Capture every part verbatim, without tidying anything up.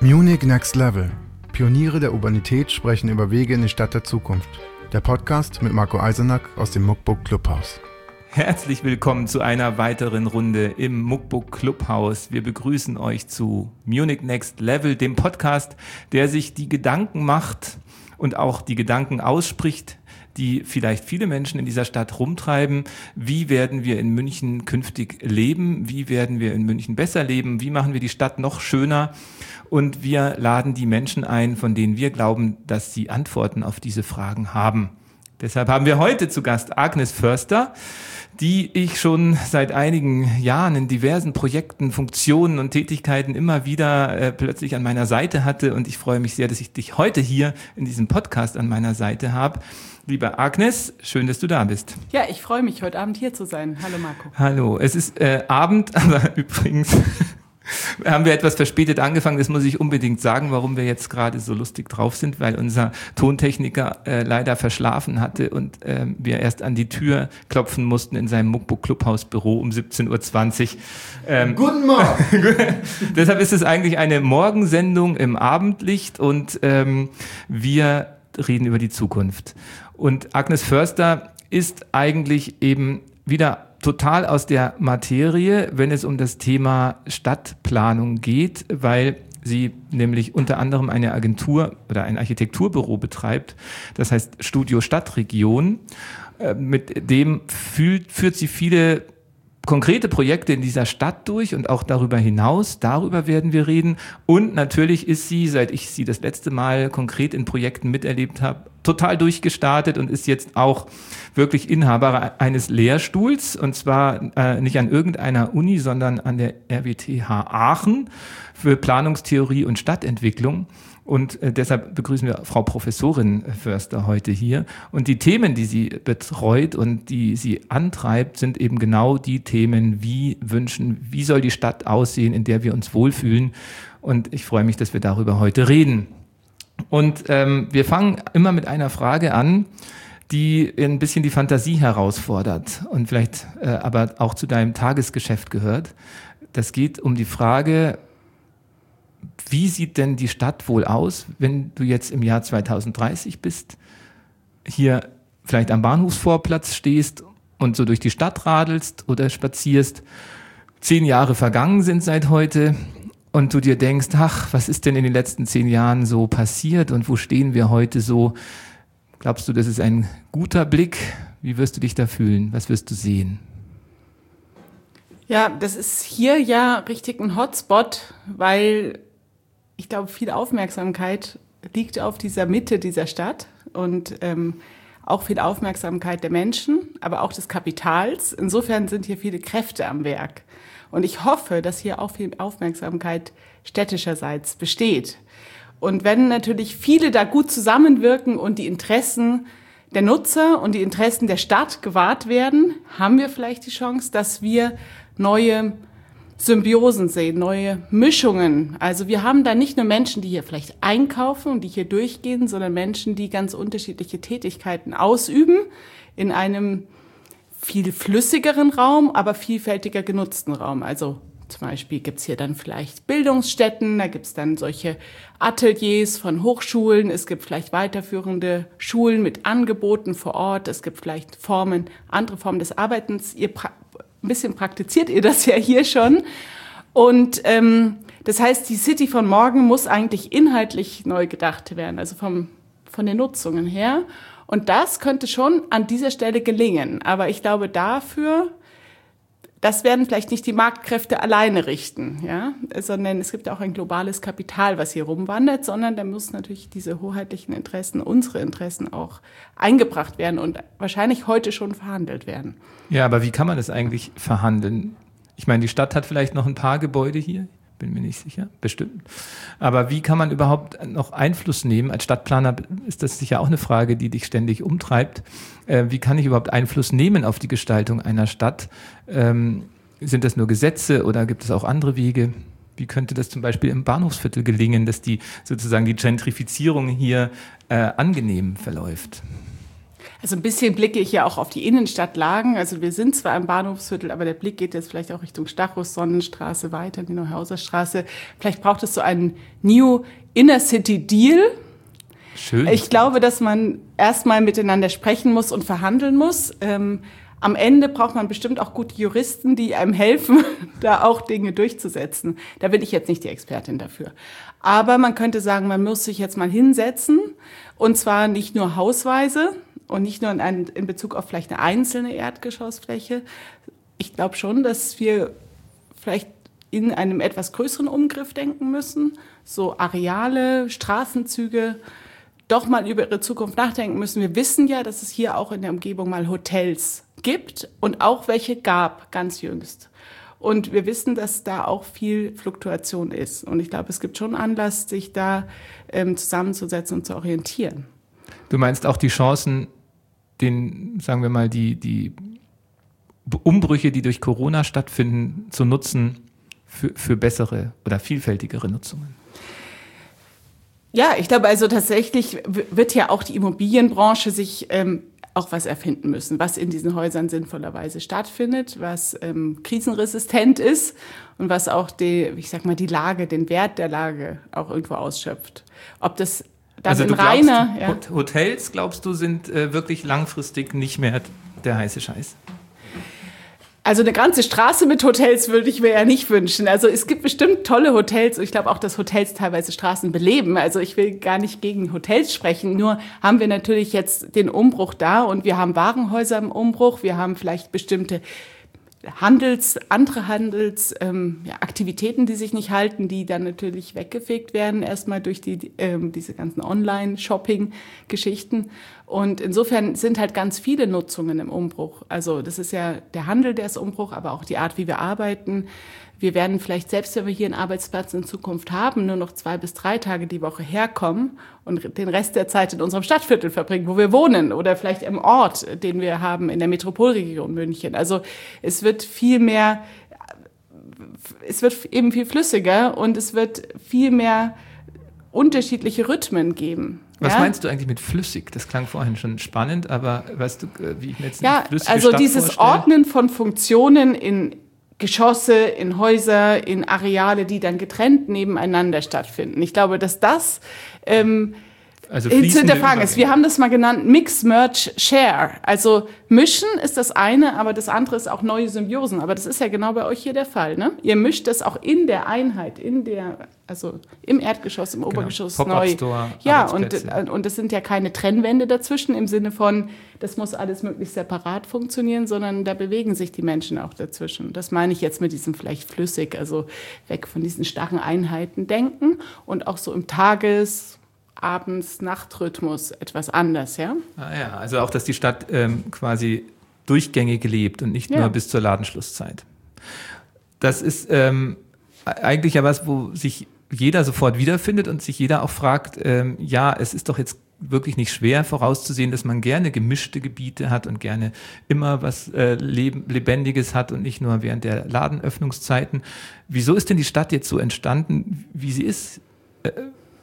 Munich Next Level. Pioniere der Urbanität sprechen über Wege in die Stadt der Zukunft. Der Podcast mit Marco Eisenack aus dem Muckbook Clubhaus. Herzlich willkommen zu einer weiteren Runde im Muckbook Clubhaus. Wir begrüßen euch zu Munich Next Level, dem Podcast, der sich die Gedanken macht und auch die Gedanken ausspricht, die vielleicht viele Menschen in dieser Stadt rumtreiben. Wie werden wir in München künftig leben? Wie werden wir in München besser leben? Wie machen wir die Stadt noch schöner? Und wir laden die Menschen ein, von denen wir glauben, dass sie Antworten auf diese Fragen haben. Deshalb haben wir heute zu Gast Agnes Förster, die ich schon seit einigen Jahren in diversen Projekten, Funktionen und Tätigkeiten immer wieder äh, plötzlich an meiner Seite hatte. Und ich freue mich sehr, dass ich dich heute hier in diesem Podcast an meiner Seite habe. Liebe Agnes, schön, dass du da bist. Ja, ich freue mich, heute Abend hier zu sein. Hallo Marco. Hallo, es ist äh, Abend, aber übrigens haben wir etwas verspätet angefangen. Das muss ich unbedingt sagen, warum wir jetzt gerade so lustig drauf sind, weil unser Tontechniker äh, leider verschlafen hatte und äh, wir erst an die Tür klopfen mussten in seinem Muckbook Clubhaus Büro um siebzehn Uhr zwanzig. Ähm, Guten Morgen! Deshalb ist es eigentlich eine Morgensendung im Abendlicht und ähm, wir reden über die Zukunft. Und Agnes Förster ist eigentlich eben wieder total aus der Materie, wenn es um das Thema Stadtplanung geht, weil sie nämlich unter anderem eine Agentur oder ein Architekturbüro betreibt, das heißt Studio Stadtregion. Mit dem führt, führt sie viele konkrete Projekte in dieser Stadt durch und auch darüber hinaus. Darüber werden wir reden. Und natürlich ist sie, seit ich sie das letzte Mal konkret in Projekten miterlebt habe, total durchgestartet und ist jetzt auch wirklich Inhaber eines Lehrstuhls. Und zwar äh, nicht an irgendeiner Uni, sondern an der R W T H Aachen für Planungstheorie und Stadtentwicklung. Und äh, deshalb begrüßen wir Frau Professorin Förster heute hier. Und die Themen, die sie betreut und die sie antreibt, sind eben genau die Themen, wie wünschen, wie soll die Stadt aussehen, in der wir uns wohlfühlen. Und ich freue mich, dass wir darüber heute reden. Und ähm, wir fangen immer mit einer Frage an, die ein bisschen die Fantasie herausfordert und vielleicht äh, aber auch zu deinem Tagesgeschäft gehört. Das geht um die Frage, wie sieht denn die Stadt wohl aus, wenn du jetzt im Jahr zweitausenddreißig bist, hier vielleicht am Bahnhofsvorplatz stehst und so durch die Stadt radelst oder spazierst, zehn Jahre vergangen sind seit heute und du dir denkst, ach, was ist denn in den letzten zehn Jahren so passiert und wo stehen wir heute so? Glaubst du, das ist ein guter Blick? Wie wirst du dich da fühlen? Was wirst du sehen? Ja, das ist hier ja richtig ein Hotspot, weil ich glaube, viel Aufmerksamkeit liegt auf dieser Mitte dieser Stadt und ähm, auch viel Aufmerksamkeit der Menschen, aber auch des Kapitals. Insofern sind hier viele Kräfte am Werk. Und ich hoffe, dass hier auch viel Aufmerksamkeit städtischerseits besteht. Und wenn natürlich viele da gut zusammenwirken und die Interessen der Nutzer und die Interessen der Stadt gewahrt werden, haben wir vielleicht die Chance, dass wir neue Symbiosen sehen, neue Mischungen. Also wir haben da nicht nur Menschen, die hier vielleicht einkaufen und die hier durchgehen, sondern Menschen, die ganz unterschiedliche Tätigkeiten ausüben in einem viel flüssigeren Raum, aber vielfältiger genutzten Raum. Also zum Beispiel gibt's hier dann vielleicht Bildungsstätten, da gibt's dann solche Ateliers von Hochschulen, es gibt vielleicht weiterführende Schulen mit Angeboten vor Ort, es gibt vielleicht Formen, andere Formen des Arbeitens. Ihr pra- ein bisschen praktiziert ihr das ja hier schon. Und ähm, das heißt, die City von morgen muss eigentlich inhaltlich neu gedacht werden, also vom, von den Nutzungen her. Und das könnte schon an dieser Stelle gelingen. Aber ich glaube, dafür, das werden vielleicht nicht die Marktkräfte alleine richten, ja, sondern es gibt auch ein globales Kapital, was hier rumwandert, sondern da müssen natürlich diese hoheitlichen Interessen, unsere Interessen auch eingebracht werden und wahrscheinlich heute schon verhandelt werden. Ja, aber wie kann man das eigentlich verhandeln? Ich meine, die Stadt hat vielleicht noch ein paar Gebäude hier, bin mir nicht sicher, bestimmt. Aber wie kann man überhaupt noch Einfluss nehmen? Als Stadtplaner ist das sicher auch eine Frage, die dich ständig umtreibt. Äh, wie kann ich überhaupt Einfluss nehmen auf die Gestaltung einer Stadt? Ähm, sind das nur Gesetze oder gibt es auch andere Wege? Wie könnte das zum Beispiel im Bahnhofsviertel gelingen, dass die sozusagen die Gentrifizierung hier äh, angenehm verläuft? Also ein bisschen blicke ich ja auch auf die Innenstadtlagen. Also wir sind zwar im Bahnhofsviertel, aber der Blick geht jetzt vielleicht auch Richtung Stachus, Sonnenstraße weiter, die Neuhauser Straße. Vielleicht braucht es so einen New Inner City Deal. Schön. Ich glaube, dass man erstmal miteinander sprechen muss und verhandeln muss. Ähm, am Ende braucht man bestimmt auch gute Juristen, die einem helfen, da auch Dinge durchzusetzen. Da bin ich jetzt nicht die Expertin dafür. Aber man könnte sagen, man muss sich jetzt mal hinsetzen, und zwar nicht nur hausweise und nicht nur in, ein, in Bezug auf vielleicht eine einzelne Erdgeschossfläche. Ich glaube schon, dass wir vielleicht in einem etwas größeren Umgriff denken müssen, so Areale, Straßenzüge, doch mal über ihre Zukunft nachdenken müssen. Wir wissen ja, dass es hier auch in der Umgebung mal Hotels gibt und auch welche gab, ganz jüngst. Und wir wissen, dass da auch viel Fluktuation ist. Und ich glaube, es gibt schon Anlass, sich da ähm, zusammenzusetzen und zu orientieren. Du meinst auch die Chancen, den, sagen wir mal, die, die Umbrüche, die durch Corona stattfinden, zu nutzen für, für bessere oder vielfältigere Nutzungen? Ja, ich glaube also tatsächlich wird ja auch die Immobilienbranche sich ähm, auch was erfinden müssen, was in diesen Häusern sinnvollerweise stattfindet, was ähm, krisenresistent ist und was auch die, ich sag mal, die Lage, den Wert der Lage auch irgendwo ausschöpft. Ob das dann also in du glaubst, reiner ja. Hotels, glaubst du, sind äh, wirklich langfristig nicht mehr der heiße Scheiß? Also eine ganze Straße mit Hotels würde ich mir ja nicht wünschen. Also es gibt bestimmt tolle Hotels. Ich glaube auch, dass Hotels teilweise Straßen beleben. Also ich will gar nicht gegen Hotels sprechen. Nur haben wir natürlich jetzt den Umbruch da und wir haben Warenhäuser im Umbruch. Wir haben vielleicht bestimmte Handels, andere Handels, ähm, ja, Aktivitäten, die sich nicht halten, die dann natürlich weggefegt werden, erstmal durch die, ähm, diese ganzen Online-Shopping-Geschichten. Und insofern sind halt ganz viele Nutzungen im Umbruch. Also das ist ja der Handel, der ist Umbruch, aber auch die Art, wie wir arbeiten. Wir werden vielleicht, selbst wenn wir hier einen Arbeitsplatz in Zukunft haben, nur noch zwei bis drei Tage die Woche herkommen und den Rest der Zeit in unserem Stadtviertel verbringen, wo wir wohnen, oder vielleicht im Ort, den wir haben in der Metropolregion München. Also es wird viel mehr, es wird eben viel flüssiger und es wird viel mehr unterschiedliche Rhythmen geben. Was ja? meinst du eigentlich mit flüssig? Das klang vorhin schon spannend, aber weißt du, wie ich mir jetzt ja, eine flüssige also Stadt dieses vorstelle? Ordnen von Funktionen in Geschosse, in Häuser, in Areale, die dann getrennt nebeneinander stattfinden. Ich glaube, dass das ähm, also zu hinterfragen ist. Übergänge. Wir haben das mal genannt Mix, Merge, Share. Also mischen ist das eine, aber das andere ist auch neue Symbiosen. Aber das ist ja genau bei euch hier der Fall. Ne? Ihr mischt das auch in der Einheit, in der, also im Erdgeschoss, im Obergeschoss genau. neu. Pop-up-Store, ja, und, und das sind ja keine Trennwände dazwischen im Sinne von, das muss alles möglichst separat funktionieren, sondern da bewegen sich die Menschen auch dazwischen. Das meine ich jetzt mit diesem vielleicht flüssig, also weg von diesen starren Einheiten denken und auch so im Tages-, Abends-, Nachtrhythmus etwas anders, ja? Ah ja, also auch, dass die Stadt ähm, quasi durchgängig lebt und nicht Ja. nur bis zur Ladenschlusszeit. Das ist ähm, eigentlich ja was, wo sich jeder sofort wiederfindet und sich jeder auch fragt, ähm, ja, es ist doch jetzt wirklich nicht schwer vorauszusehen, dass man gerne gemischte Gebiete hat und gerne immer was äh, Leb- Lebendiges hat und nicht nur während der Ladenöffnungszeiten. Wieso ist denn die Stadt jetzt so entstanden, wie sie ist? Äh,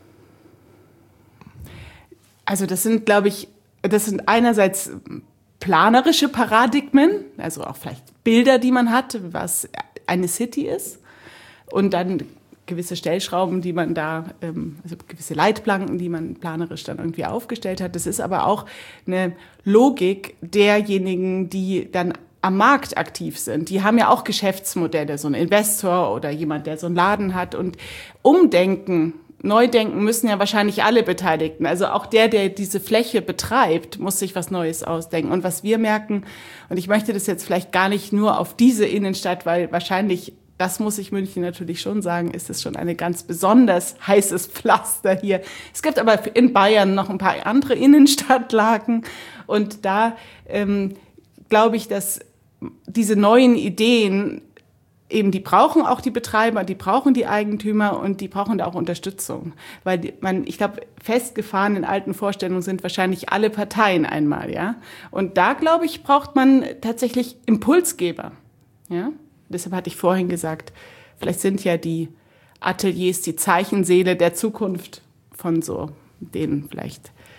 Also das sind, glaube ich, das sind einerseits planerische Paradigmen, also auch vielleicht Bilder, die man hat, was eine City ist, und dann gewisse Stellschrauben, die man da, also gewisse Leitplanken, die man planerisch dann irgendwie aufgestellt hat. Das ist aber auch eine Logik derjenigen, die dann am Markt aktiv sind. Die haben ja auch Geschäftsmodelle, so ein Investor oder jemand, der so einen Laden hat, und Umdenken, Neudenken müssen ja wahrscheinlich alle Beteiligten. Also auch der, der diese Fläche betreibt, muss sich was Neues ausdenken. Und was wir merken, und ich möchte das jetzt vielleicht gar nicht nur auf diese Innenstadt, weil wahrscheinlich, das muss ich München natürlich schon sagen, ist es schon eine ganz besonders heißes Pflaster hier. Es gibt aber in Bayern noch ein paar andere Innenstadtlagen. Und da ähm, glaube ich, dass diese neuen Ideen eben, die brauchen auch die Betreiber, die brauchen die Eigentümer und die brauchen da auch Unterstützung. Weil die, man, ich glaube, festgefahren in alten Vorstellungen sind wahrscheinlich alle Parteien einmal, ja. Und da, glaube ich, braucht man tatsächlich Impulsgeber, ja. Deshalb hatte ich vorhin gesagt, vielleicht sind ja die Ateliers die Zeichenseele der Zukunft von so den vielleicht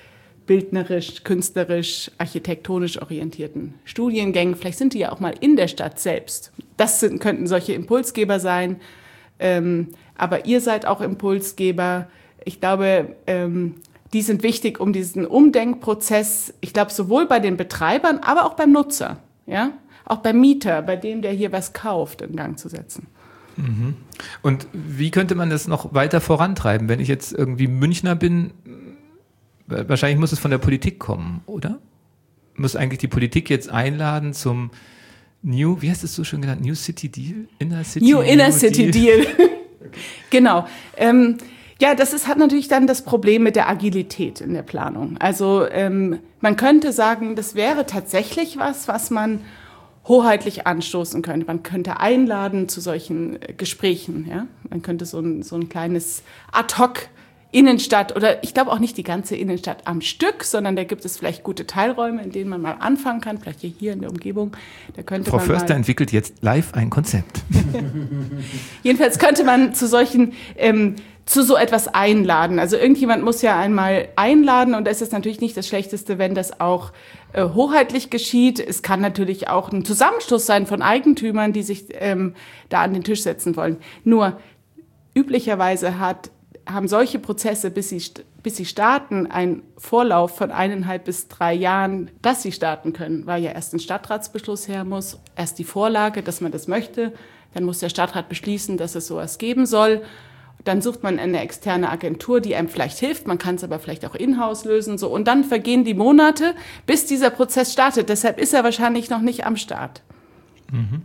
bildnerisch, künstlerisch, architektonisch orientierten Studiengängen. Vielleicht sind die ja auch mal in der Stadt selbst. Das sind, könnten solche Impulsgeber sein. Ähm, aber ihr seid auch Impulsgeber. Ich glaube, ähm, die sind wichtig, um diesen Umdenkprozess, ich glaube, sowohl bei den Betreibern, aber auch beim Nutzer, ja, auch beim Mieter, bei dem, der hier was kauft, in Gang zu setzen. Mhm. Und wie könnte man das noch weiter vorantreiben, wenn ich jetzt irgendwie Münchner bin? Wahrscheinlich muss es von der Politik kommen, oder? Muss eigentlich die Politik jetzt einladen zum New, wie hast du es so schön genannt, New City Deal? Inner City, New, New Inner City Deal. Deal. Genau. Ähm, ja, das ist, hat natürlich dann das Problem mit der Agilität in der Planung. Also ähm, man könnte sagen, das wäre tatsächlich was, was man hoheitlich anstoßen könnte. Man könnte einladen zu solchen Gesprächen. Ja? Man könnte so ein, so ein kleines Ad-hoc Innenstadt oder ich glaube auch nicht die ganze Innenstadt am Stück, sondern da gibt es vielleicht gute Teilräume, in denen man mal anfangen kann, vielleicht hier in der Umgebung. Da könnte Frau man Förster mal entwickelt jetzt live ein Konzept. Jedenfalls könnte man zu solchen, ähm, zu so etwas einladen. Also irgendjemand muss ja einmal einladen und es ist natürlich nicht das Schlechteste, wenn das auch äh, hoheitlich geschieht. Es kann natürlich auch ein Zusammenschluss sein von Eigentümern, die sich ähm, da an den Tisch setzen wollen. Nur üblicherweise hat haben solche Prozesse, bis sie, bis sie starten, einen Vorlauf von eineinhalb bis drei Jahren, dass sie starten können, weil ja erst ein Stadtratsbeschluss her muss, erst die Vorlage, dass man das möchte, dann muss der Stadtrat beschließen, dass es sowas geben soll. Dann sucht man eine externe Agentur, die einem vielleicht hilft, man kann es aber vielleicht auch in-house lösen, so. Und dann vergehen die Monate, bis dieser Prozess startet. Deshalb ist er wahrscheinlich noch nicht am Start. Mhm.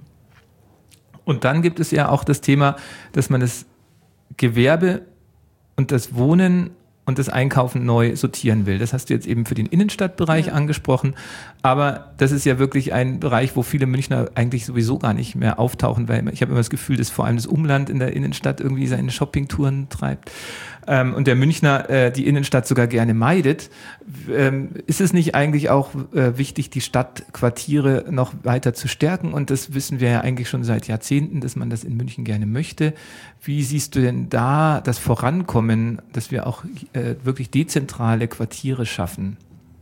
Und dann gibt es ja auch das Thema, dass man das Gewerbe und das Wohnen und das Einkaufen neu sortieren will. Das hast du jetzt eben für den Innenstadtbereich ja. angesprochen, aber das ist ja wirklich ein Bereich, wo viele Münchner eigentlich sowieso gar nicht mehr auftauchen, weil ich habe immer das Gefühl, dass vor allem das Umland in der Innenstadt irgendwie seine Shoppingtouren treibt ähm, und der Münchner äh, die Innenstadt sogar gerne meidet. Ähm, ist es nicht eigentlich auch äh, wichtig, die Stadtquartiere noch weiter zu stärken? Und das wissen wir ja eigentlich schon seit Jahrzehnten, dass man das in München gerne möchte. Wie siehst du denn da das Vorankommen, dass wir auch äh, wirklich dezentrale Quartiere schaffen?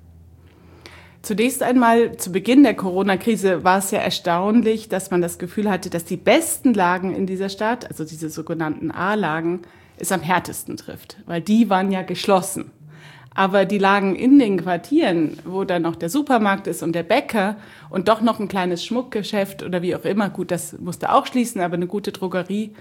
Zunächst einmal, zu Beginn der Corona-Krise war es ja erstaunlich, dass man das Gefühl hatte, dass die besten Lagen in dieser Stadt, also diese sogenannten A-Lagen, es am härtesten trifft, weil die waren ja geschlossen. Aber die Lagen in den Quartieren, wo dann noch der Supermarkt ist und der Bäcker und doch noch ein kleines Schmuckgeschäft oder wie auch immer, gut, das musste auch schließen, aber eine gute Drogerie,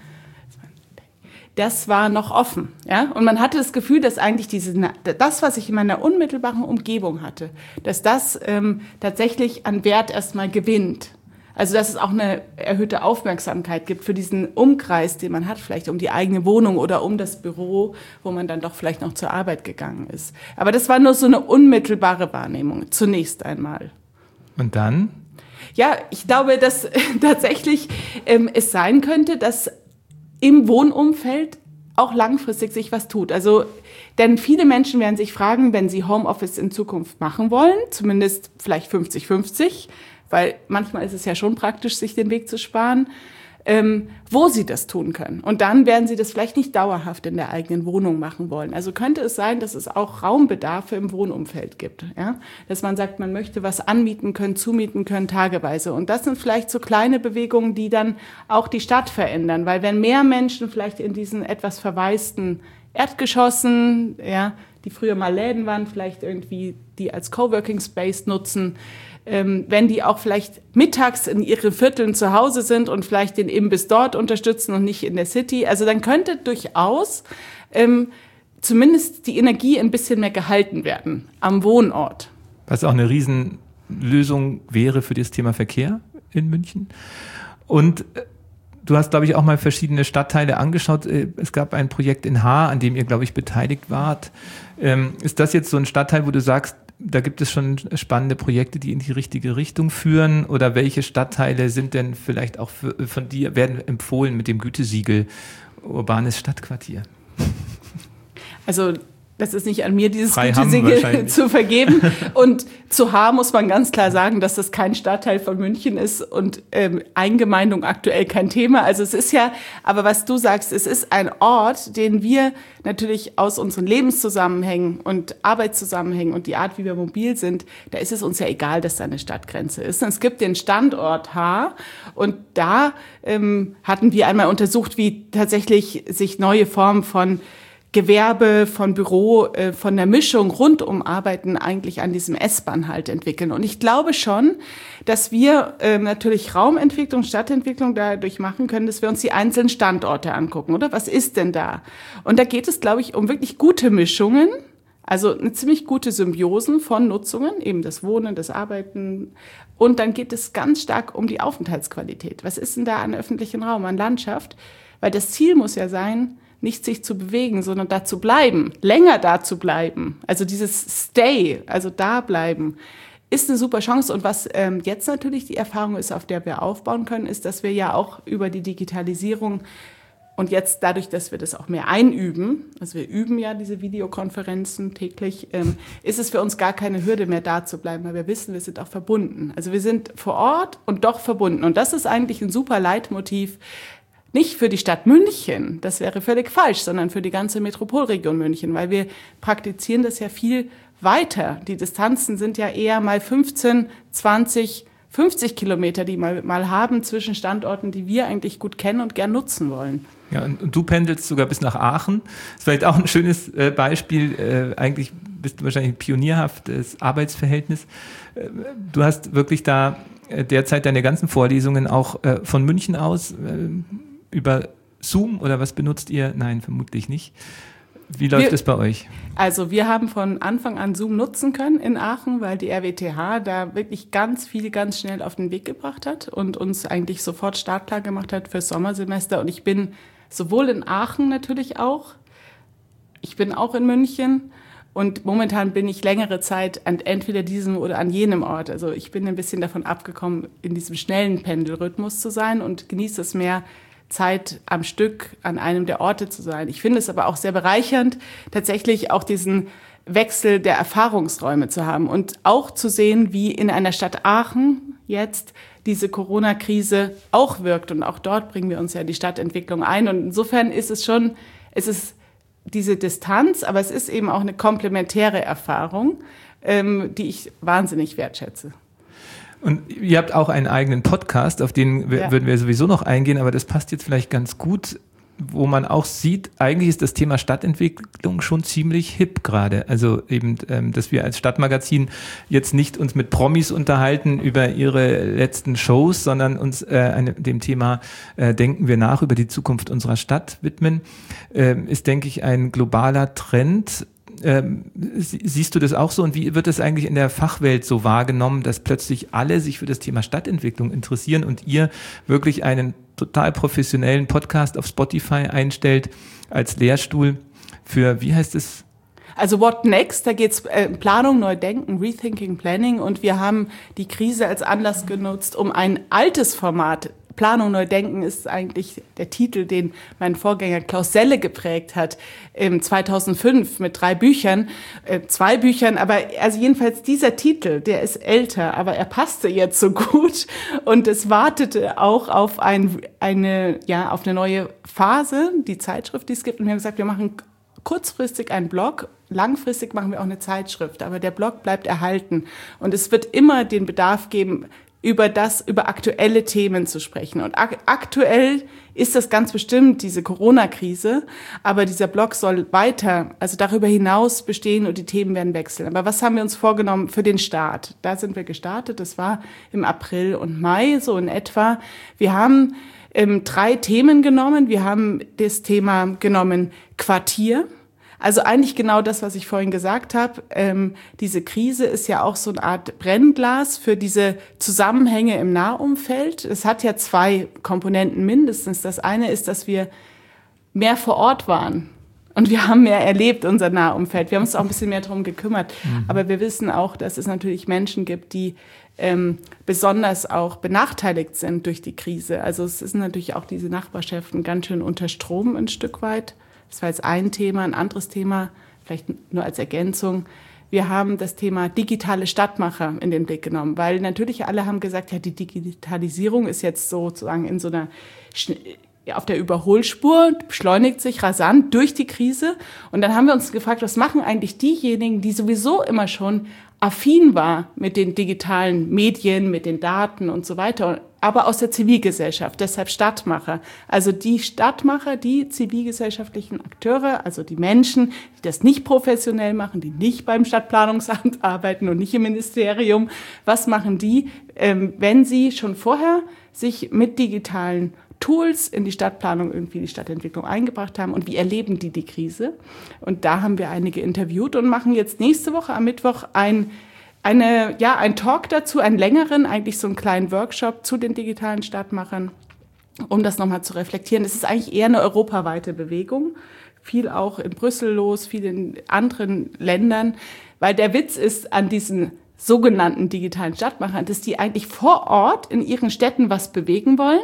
das war noch offen, ja. Und man hatte das Gefühl, dass eigentlich diese, das, was ich in meiner unmittelbaren Umgebung hatte, dass das ähm, tatsächlich an Wert erstmal gewinnt. Also, dass es auch eine erhöhte Aufmerksamkeit gibt für diesen Umkreis, den man hat, vielleicht um die eigene Wohnung oder um das Büro, wo man dann doch vielleicht noch zur Arbeit gegangen ist. Aber das war nur so eine unmittelbare Wahrnehmung, zunächst einmal. Und dann? Ja, ich glaube, dass tatsächlich ähm, es sein könnte, dass im Wohnumfeld auch langfristig sich was tut. Also, denn viele Menschen werden sich fragen, wenn sie Homeoffice in Zukunft machen wollen, zumindest vielleicht fünfzig fünfzig, weil manchmal ist es ja schon praktisch, sich den Weg zu sparen, ähm, wo sie das tun können. Und dann werden sie das vielleicht nicht dauerhaft in der eigenen Wohnung machen wollen. Also könnte es sein, dass es auch Raumbedarfe im Wohnumfeld gibt. Ja? Dass man sagt, man möchte was anmieten können, zumieten können, tageweise. Und das sind vielleicht so kleine Bewegungen, die dann auch die Stadt verändern. Weil wenn mehr Menschen vielleicht in diesen etwas verwaisten Erdgeschossen, ja, die früher mal Läden waren, vielleicht irgendwie die als Coworking Space nutzen, Ähm, wenn die auch vielleicht mittags in ihren Vierteln zu Hause sind und vielleicht den Imbiss dort unterstützen und nicht in der City. Also dann könnte durchaus ähm, zumindest die Energie ein bisschen mehr gehalten werden am Wohnort. Was auch eine Riesenlösung wäre für das Thema Verkehr in München. Und äh, du hast, glaube ich, auch mal verschiedene Stadtteile angeschaut. Es gab ein Projekt in Haar, an dem ihr, glaube ich, beteiligt wart. Ähm, ist das jetzt so ein Stadtteil, wo du sagst, da gibt es schon spannende Projekte, die in die richtige Richtung führen? Oder welche Stadtteile sind denn vielleicht auch für, von dir, werden empfohlen mit dem Gütesiegel urbanes Stadtquartier? Also Das ist nicht an mir, dieses Frei Gütesiegel zu vergeben. Und zu H muss man ganz klar sagen, dass das kein Stadtteil von München ist und ähm, Eingemeindung aktuell kein Thema. Also es ist ja, aber was du sagst, es ist ein Ort, den wir natürlich aus unseren Lebenszusammenhängen und Arbeitszusammenhängen und die Art, wie wir mobil sind, da ist es uns ja egal, dass da eine Stadtgrenze ist. Und es gibt den Standort H und da ähm, hatten wir einmal untersucht, wie tatsächlich sich neue Formen von Gewerbe, von Büro, äh, von der Mischung rund um Arbeiten eigentlich an diesem S-Bahn halt entwickeln. Und ich glaube schon, dass wir äh, natürlich Raumentwicklung, Stadtentwicklung dadurch machen können, dass wir uns die einzelnen Standorte angucken, oder? Was ist denn da? Und da geht es, glaube ich, um wirklich gute Mischungen, also eine ziemlich gute Symbiosen von Nutzungen, eben das Wohnen, das Arbeiten. Und dann geht es ganz stark um die Aufenthaltsqualität. Was ist denn da an öffentlichem Raum, an Landschaft? Weil das Ziel muss ja sein, nicht sich zu bewegen, sondern da zu bleiben, länger da zu bleiben. Also dieses Stay, also da bleiben, ist eine super Chance. Und was ähm, jetzt natürlich die Erfahrung ist, auf der wir aufbauen können, ist, dass wir ja auch über die Digitalisierung und jetzt dadurch, dass wir das auch mehr einüben, also wir üben ja diese Videokonferenzen täglich, ähm, ist es für uns gar keine Hürde mehr, da zu bleiben, weil wir wissen, wir sind auch verbunden. Also wir sind vor Ort und doch verbunden. Und das ist eigentlich ein super Leitmotiv, nicht für die Stadt München, das wäre völlig falsch, sondern für die ganze Metropolregion München, weil wir praktizieren das ja viel weiter. Die Distanzen sind ja eher mal fünfzehn, zwanzig, fünfzig Kilometer, die wir mal haben zwischen Standorten, die wir eigentlich gut kennen und gern nutzen wollen. Ja, und du pendelst sogar bis nach Aachen. Das ist vielleicht auch ein schönes äh, Beispiel. Äh, eigentlich bist du wahrscheinlich ein pionierhaftes Arbeitsverhältnis. Äh, du hast wirklich da äh, derzeit deine ganzen Vorlesungen auch äh, von München aus äh, über Zoom oder was benutzt ihr? Nein, vermutlich nicht. Wie läuft wir, es bei euch? Also wir haben von Anfang an Zoom nutzen können in Aachen, weil die R W T H da wirklich ganz viel, ganz schnell auf den Weg gebracht hat und uns eigentlich sofort startklar gemacht hat fürs Sommersemester. Und ich bin sowohl in Aachen natürlich auch, ich bin auch in München und momentan bin ich längere Zeit an entweder diesem oder an jenem Ort. Also ich bin ein bisschen davon abgekommen, in diesem schnellen Pendelrhythmus zu sein und genieße es mehr, Zeit am Stück an einem der Orte zu sein. Ich finde es aber auch sehr bereichernd, tatsächlich auch diesen Wechsel der Erfahrungsräume zu haben und auch zu sehen, wie in einer Stadt Aachen jetzt diese Corona-Krise auch wirkt. Und auch dort bringen wir uns ja die Stadtentwicklung ein. Und insofern ist es schon, es ist diese Distanz, aber es ist eben auch eine komplementäre Erfahrung, ähm, die ich wahnsinnig wertschätze. Und ihr habt auch einen eigenen Podcast, auf den w- ja. würden wir sowieso noch eingehen, aber das passt jetzt vielleicht ganz gut, wo man auch sieht, eigentlich ist das Thema Stadtentwicklung schon ziemlich hip gerade. Also eben, ähm, dass wir als Stadtmagazin jetzt nicht uns mit Promis unterhalten über ihre letzten Shows, sondern uns äh, eine, dem Thema äh, Denken wir nach über die Zukunft unserer Stadt widmen, ähm, ist, denke ich, ein globaler Trend. Ähm, siehst du das auch so und wie wird das eigentlich in der Fachwelt so wahrgenommen, dass plötzlich alle sich für das Thema Stadtentwicklung interessieren und ihr wirklich einen total professionellen Podcast auf Spotify einstellt als Lehrstuhl für, wie heißt es? Also What Next, da geht's äh, Planung, Neudenken, Rethinking, Planning und wir haben die Krise als Anlass genutzt, um ein altes Format, Planung, Neudenken ist eigentlich der Titel, den mein Vorgänger Klaus Selle geprägt hat, im zweitausendfünf mit drei Büchern, äh, zwei Büchern, aber also jedenfalls dieser Titel, der ist älter, aber er passte jetzt so gut und es wartete auch auf ein, eine, ja, auf eine neue Phase, die Zeitschrift, die es gibt und wir haben gesagt, wir machen kurzfristig einen Blog, langfristig machen wir auch eine Zeitschrift, aber der Blog bleibt erhalten und es wird immer den Bedarf geben, über das, über aktuelle Themen zu sprechen. Und ak- aktuell ist das ganz bestimmt diese Corona-Krise, aber dieser Blog soll weiter, also darüber hinaus bestehen und die Themen werden wechseln. Aber was haben wir uns vorgenommen für den Start? Da sind wir gestartet, das war im April und Mai, so in etwa. Wir haben ähm, drei Themen genommen. Wir haben das Thema genommen Quartier. Also eigentlich genau das, was ich vorhin gesagt habe. Ähm, diese Krise ist ja auch so eine Art Brennglas für diese Zusammenhänge im Nahumfeld. Es hat ja zwei Komponenten mindestens. Das eine ist, dass wir mehr vor Ort waren. Und wir haben mehr erlebt, unser Nahumfeld. Wir haben uns auch ein bisschen mehr darum gekümmert. Mhm. Aber wir wissen auch, dass es natürlich Menschen gibt, die ähm, besonders auch benachteiligt sind durch die Krise. Also es ist natürlich auch diese Nachbarschaften ganz schön unter Strom ein Stück weit. Das war jetzt ein Thema. Ein anderes Thema vielleicht nur als Ergänzung, wir haben das Thema digitale Stadtmacher in den Blick genommen, weil natürlich alle haben gesagt, ja, die Digitalisierung ist jetzt sozusagen in so einer auf der Überholspur, beschleunigt sich rasant durch die Krise. Und dann haben wir uns gefragt, was machen eigentlich diejenigen, die sowieso immer schon affin war mit den digitalen Medien, mit den Daten und so weiter, aber aus der Zivilgesellschaft, deshalb Stadtmacher. Also die Stadtmacher, die zivilgesellschaftlichen Akteure, also die Menschen, die das nicht professionell machen, die nicht beim Stadtplanungsamt arbeiten und nicht im Ministerium. Was machen die, ähm, wenn sie schon vorher sich mit digitalen Tools in die Stadtplanung, irgendwie die Stadtentwicklung eingebracht haben und wie erleben die die Krise? Und da haben wir einige interviewt und machen jetzt nächste Woche am Mittwoch ein, eine, ja, ein Talk dazu, einen längeren, eigentlich so einen kleinen Workshop zu den digitalen Stadtmachern, um das nochmal zu reflektieren. Es ist eigentlich eher eine europaweite Bewegung, viel auch in Brüssel los, viel in anderen Ländern, weil der Witz ist an diesen sogenannten digitalen Stadtmachern, dass die eigentlich vor Ort in ihren Städten was bewegen wollen,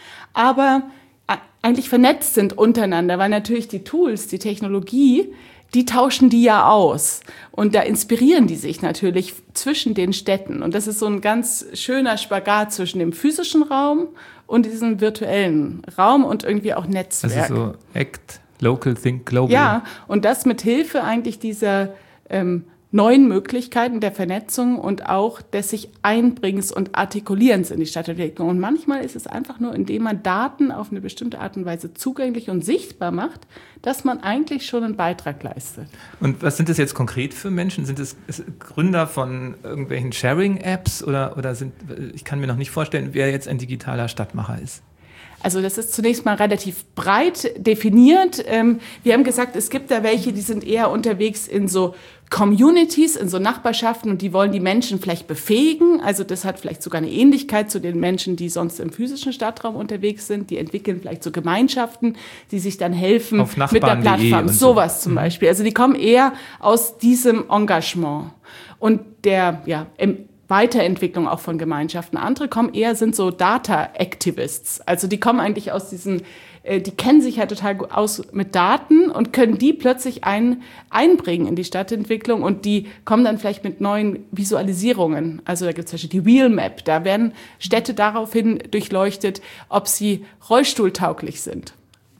aber eigentlich vernetzt sind untereinander, weil natürlich die Tools, die Technologie, die tauschen die ja aus. Und da inspirieren die sich natürlich zwischen den Städten. Und das ist so ein ganz schöner Spagat zwischen dem physischen Raum und diesem virtuellen Raum und irgendwie auch Netzwerk. Also so Act Local, Think Global. Ja, und das mit Hilfe eigentlich dieser ähm, neuen Möglichkeiten der Vernetzung und auch des sich Einbringens und Artikulierens in die Stadtentwicklung. Und manchmal ist es einfach nur, indem man Daten auf eine bestimmte Art und Weise zugänglich und sichtbar macht, dass man eigentlich schon einen Beitrag leistet. Und was sind das jetzt konkret für Menschen? Sind es Gründer von irgendwelchen Sharing-Apps oder, oder sind, ich kann mir noch nicht vorstellen, wer jetzt ein digitaler Stadtmacher ist. Also das ist zunächst mal relativ breit definiert. Wir haben gesagt, es gibt da welche, die sind eher unterwegs in so Communities, in so Nachbarschaften und die wollen die Menschen vielleicht befähigen. Also das hat vielleicht sogar eine Ähnlichkeit zu den Menschen, die sonst im physischen Stadtraum unterwegs sind. Die entwickeln vielleicht so Gemeinschaften, die sich dann helfen auf mit der Plattform. So. Sowas zum Beispiel. Also die kommen eher aus diesem Engagement. Und der, ja, im Weiterentwicklung auch von Gemeinschaften. Andere kommen eher, sind so Data-Activists. Also die kommen eigentlich aus diesen, äh, die kennen sich ja total gut aus mit Daten und können die plötzlich ein, einbringen in die Stadtentwicklung und die kommen dann vielleicht mit neuen Visualisierungen. Also da gibt es zum Beispiel die Wheel Map. Da werden Städte daraufhin durchleuchtet, ob sie rollstuhltauglich sind.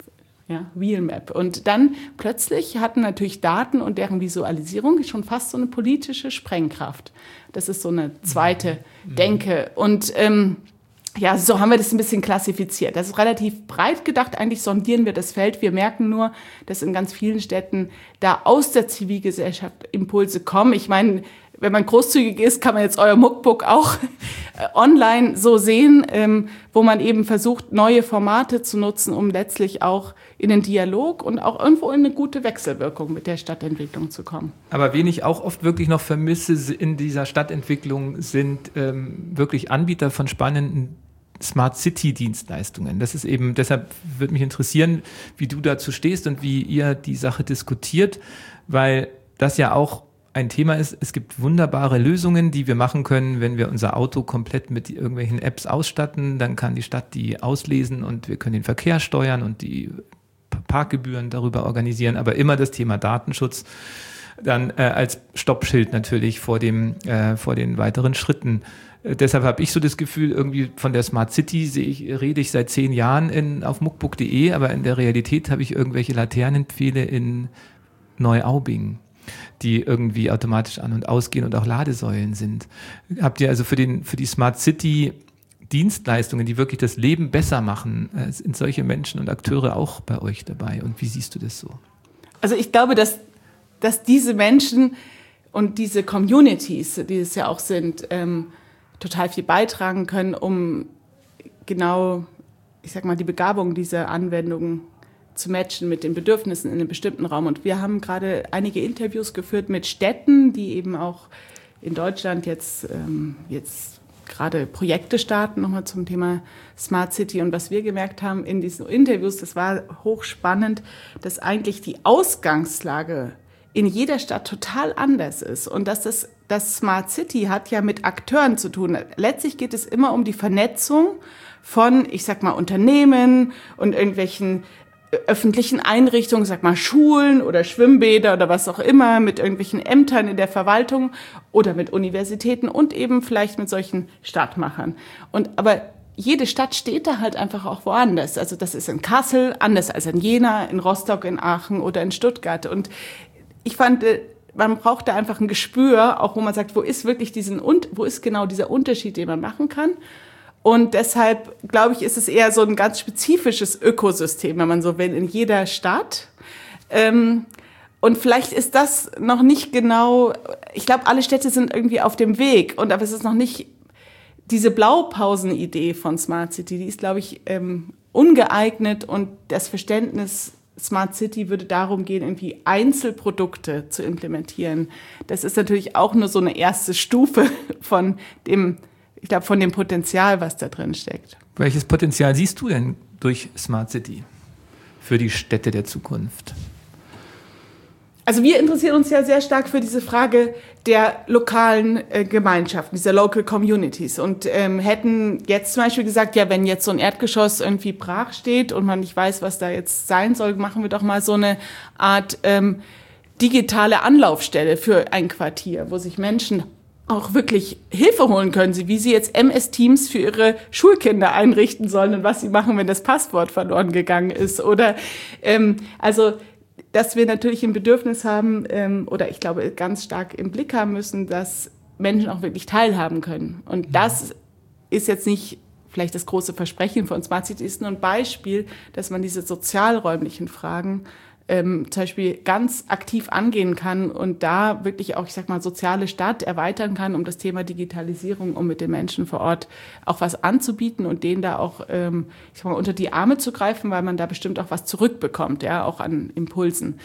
Ja, Wheel Map. Und dann plötzlich hatten natürlich Daten und deren Visualisierung schon fast so eine politische Sprengkraft. Das ist so eine zweite mhm. Denke. Und ähm, ja, so haben wir das ein bisschen klassifiziert. Das ist relativ breit gedacht. Eigentlich sondieren wir das Feld. Wir merken nur, dass in ganz vielen Städten da aus der Zivilgesellschaft Impulse kommen. Ich meine, wenn man großzügig ist, kann man jetzt euer Muckbook auch online so sehen, ähm, wo man eben versucht, neue Formate zu nutzen, um letztlich auch in den Dialog und auch irgendwo in eine gute Wechselwirkung mit der Stadtentwicklung zu kommen. Aber wen ich auch oft wirklich noch vermisse in dieser Stadtentwicklung, sind ähm, wirklich Anbieter von spannenden Smart City Dienstleistungen. Das ist eben, deshalb würde mich interessieren, wie du dazu stehst und wie ihr die Sache diskutiert, weil das ja auch ein Thema ist. Es gibt wunderbare Lösungen, die wir machen können, wenn wir unser Auto komplett mit irgendwelchen Apps ausstatten. Dann kann die Stadt die auslesen und wir können den Verkehr steuern und die Parkgebühren darüber organisieren. Aber immer das Thema Datenschutz dann äh, als Stoppschild natürlich vor dem äh, vor den weiteren Schritten. Äh, deshalb habe ich so das Gefühl, irgendwie von der Smart City sehe ich, rede ich seit zehn Jahren in, auf muckbook punkt de, aber in der Realität habe ich irgendwelche Laternenpfähle in Neuaubing, die irgendwie automatisch an- und ausgehen und auch Ladesäulen sind. Habt ihr also für den für die Smart City Dienstleistungen, die wirklich das Leben besser machen, sind solche Menschen und Akteure auch bei euch dabei? Und wie siehst du das so? Also ich glaube, dass, dass diese Menschen und diese Communities, die es ja auch sind, ähm, total viel beitragen können, um genau, ich sag mal, die Begabung dieser Anwendungen zu matchen mit den Bedürfnissen in einem bestimmten Raum. Und wir haben gerade einige Interviews geführt mit Städten, die eben auch in Deutschland jetzt, ähm, jetzt gerade Projekte starten, nochmal zum Thema Smart City. Und was wir gemerkt haben in diesen Interviews, das war hochspannend, dass eigentlich die Ausgangslage in jeder Stadt total anders ist. Und dass das, das Smart City hat ja mit Akteuren zu tun. Letztlich geht es immer um die Vernetzung von, ich sag mal, Unternehmen und irgendwelchen öffentlichen Einrichtungen, sag mal Schulen oder Schwimmbäder oder was auch immer, mit irgendwelchen Ämtern in der Verwaltung oder mit Universitäten und eben vielleicht mit solchen Stadtmachern. Und aber jede Stadt steht da halt einfach auch woanders. Also das ist in Kassel anders als in Jena, in Rostock, in Aachen oder in Stuttgart. Und ich fand, man braucht da einfach ein Gespür, auch wo man sagt, wo ist wirklich diesen und wo ist genau dieser Unterschied, den man machen kann. Und deshalb, glaube ich, ist es eher so ein ganz spezifisches Ökosystem, wenn man so will, in jeder Stadt. Ähm, und vielleicht ist das noch nicht genau, ich glaube, alle Städte sind irgendwie auf dem Weg. Und aber es ist noch nicht diese Blaupausen-Idee von Smart City, die ist, glaube ich, ähm, ungeeignet. Und das Verständnis Smart City würde darum gehen, irgendwie Einzelprodukte zu implementieren. Das ist natürlich auch nur so eine erste Stufe von dem, ich glaube, von dem Potenzial, was da drin steckt. Welches Potenzial siehst du denn durch Smart City für die Städte der Zukunft? Also wir interessieren uns ja sehr stark für diese Frage der lokalen äh, Gemeinschaften, dieser Local Communities und ähm, hätten jetzt zum Beispiel gesagt, ja, wenn jetzt so ein Erdgeschoss irgendwie brach steht und man nicht weiß, was da jetzt sein soll, machen wir doch mal so eine Art ähm, digitale Anlaufstelle für ein Quartier, wo sich Menschen auch wirklich Hilfe holen können, sie, wie sie jetzt M S-Teams für ihre Schulkinder einrichten sollen und was sie machen, wenn das Passwort verloren gegangen ist. Oder ähm, also, dass wir natürlich ein Bedürfnis haben ähm, oder ich glaube ganz stark im Blick haben müssen, dass Menschen auch wirklich teilhaben können. Und das ist jetzt nicht vielleicht das große Versprechen von Smart City, ist nur ein Beispiel, dass man diese sozialräumlichen Fragen Ähm, zum Beispiel ganz aktiv angehen kann und da wirklich auch, ich sag mal, soziale Stadt erweitern kann, um das Thema Digitalisierung, um mit den Menschen vor Ort auch was anzubieten und denen da auch, ähm, ich sag mal, unter die Arme zu greifen, weil man da bestimmt auch was zurückbekommt, ja, auch an Impulsen.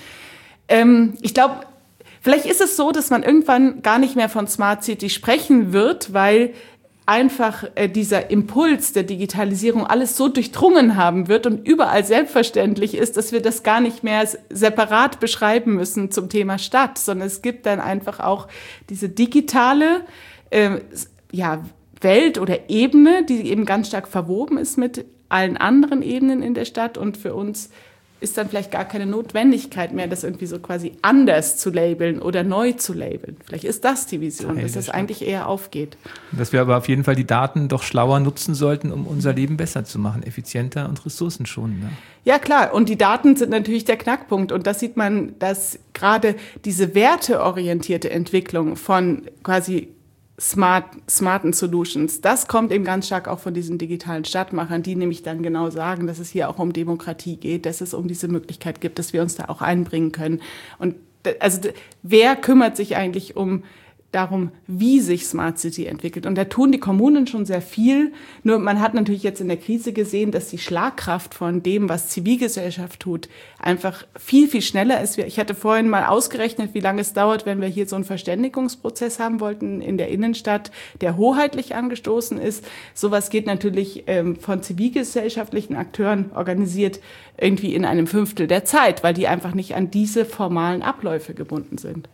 Ähm, ich glaube, vielleicht ist es so, dass man irgendwann gar nicht mehr von Smart City sprechen wird, weil einfach äh, dieser Impuls der Digitalisierung alles so durchdrungen haben wird und überall selbstverständlich ist, dass wir das gar nicht mehr separat beschreiben müssen zum Thema Stadt, sondern es gibt dann einfach auch diese digitale äh, ja, Welt oder Ebene, die eben ganz stark verwoben ist mit allen anderen Ebenen in der Stadt und für uns ist dann vielleicht gar keine Notwendigkeit mehr, das irgendwie so quasi anders zu labeln oder neu zu labeln. Vielleicht ist das die Vision, dass das eigentlich eher aufgeht. Dass wir aber auf jeden Fall die Daten doch schlauer nutzen sollten, um unser Leben besser zu machen, effizienter und ressourcenschonender. Ja klar, und die Daten sind natürlich der Knackpunkt. Und das sieht man, dass gerade diese werteorientierte Entwicklung von quasi Smart, smarten Solutions, das kommt eben ganz stark auch von diesen digitalen Stadtmachern, die nämlich dann genau sagen, dass es hier auch um Demokratie geht, dass es um diese Möglichkeit gibt, dass wir uns da auch einbringen können. Und also wer kümmert sich eigentlich um darum, wie sich Smart City entwickelt. Und da tun die Kommunen schon sehr viel. Nur man hat natürlich jetzt in der Krise gesehen, dass die Schlagkraft von dem, was Zivilgesellschaft tut, einfach viel, viel schneller ist. Ich hatte vorhin mal ausgerechnet, wie lange es dauert, wenn wir hier so einen Verständigungsprozess haben wollten in der Innenstadt, der hoheitlich angestoßen ist. Sowas geht natürlich ähm, von zivilgesellschaftlichen Akteuren organisiert irgendwie in einem Fünftel der Zeit, weil die einfach nicht an diese formalen Abläufe gebunden sind.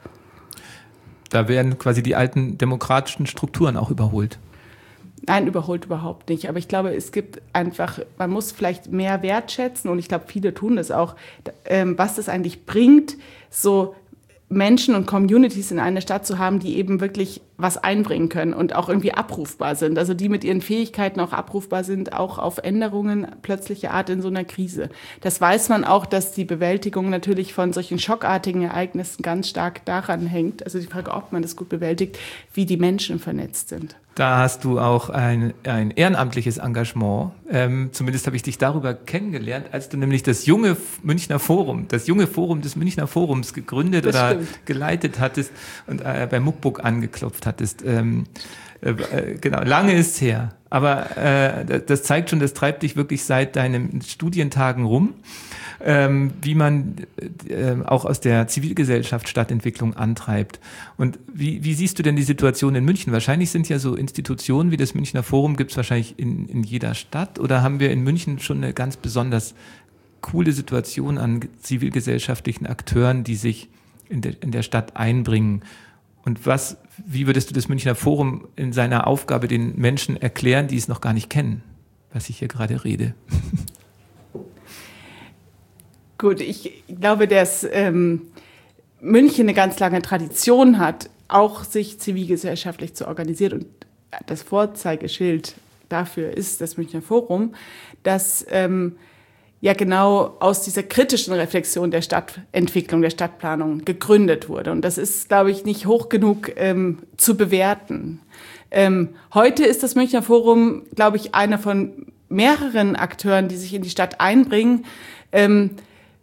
Da werden quasi die alten demokratischen Strukturen auch überholt. Nein, überholt überhaupt nicht. Aber ich glaube, es gibt einfach, man muss vielleicht mehr wertschätzen und ich glaube, viele tun das auch, was das eigentlich bringt, so Menschen und Communities in einer Stadt zu haben, die eben wirklich was einbringen können und auch irgendwie abrufbar sind. Also die mit ihren Fähigkeiten auch abrufbar sind, auch auf Änderungen plötzlicher Art in so einer Krise. Das weiß man auch, dass die Bewältigung natürlich von solchen schockartigen Ereignissen ganz stark daran hängt. Also die Frage, ob man das gut bewältigt, wie die Menschen vernetzt sind. Da hast du auch ein, ein ehrenamtliches Engagement. Ähm, zumindest habe ich dich darüber kennengelernt, als du nämlich das junge Münchner Forum, das junge Forum des Münchner Forums gegründet das oder stimmt. geleitet hattest und äh, bei Muckbook angeklopft hattest. Ähm, äh, genau, lange ist her. Aber äh, das zeigt schon, das treibt dich wirklich seit deinen Studientagen rum. Ähm, wie man äh, auch aus der Zivilgesellschaft Stadtentwicklung antreibt. Und wie, wie siehst du denn die Situation in München? Wahrscheinlich sind ja so Institutionen wie das Münchner Forum, gibt es wahrscheinlich in, in jeder Stadt. Oder haben wir in München schon eine ganz besonders coole Situation an zivilgesellschaftlichen Akteuren, die sich in der, in der Stadt einbringen? Und was, wie würdest du das Münchner Forum in seiner Aufgabe den Menschen erklären, die es noch gar nicht kennen, was ich hier gerade rede? Gut, ich glaube, dass ähm, München eine ganz lange Tradition hat, auch sich zivilgesellschaftlich zu organisieren. Und das Vorzeigeschild dafür ist das Münchner Forum, das ähm, ja genau aus dieser kritischen Reflexion der Stadtentwicklung, der Stadtplanung gegründet wurde. Und das ist, glaube ich, nicht hoch genug ähm, zu bewerten. Ähm, heute ist das Münchner Forum, glaube ich, einer von mehreren Akteuren, die sich in die Stadt einbringen. Ähm,